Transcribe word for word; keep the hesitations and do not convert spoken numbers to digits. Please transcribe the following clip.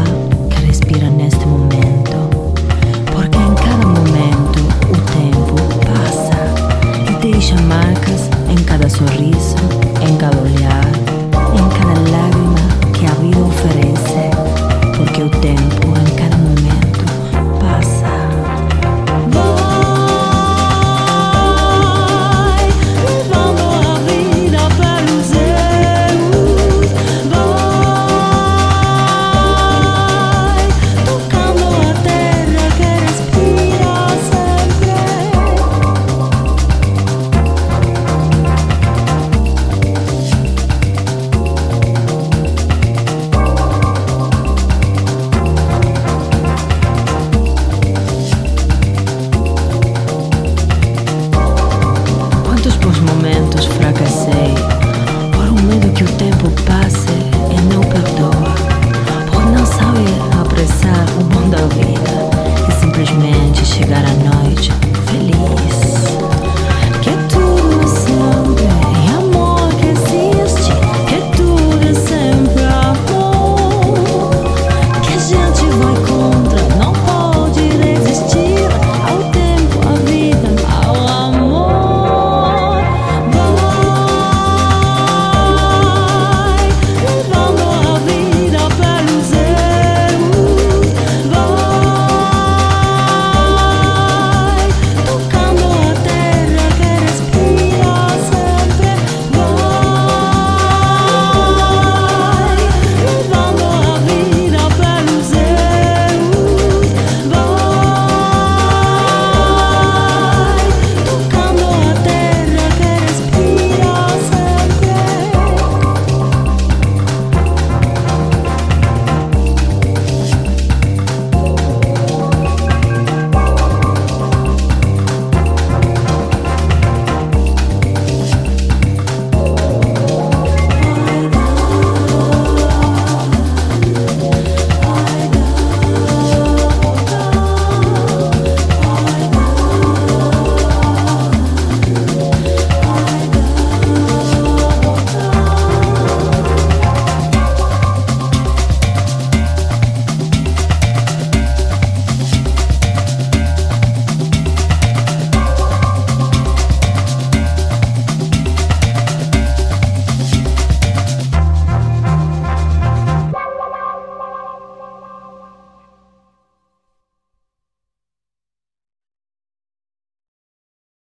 ar que respira neste momento, porque em cada momento o tempo passa e deixa marcas em cada sorriso, em cada olhar, em cada lágrima que a vida oferece, porque o tempo em cada momento passa. Momentos fracassei por um medo que o tempo passe e não perdoa, por não saber apreciar o bom da vida e simplesmente chegar à noite feliz.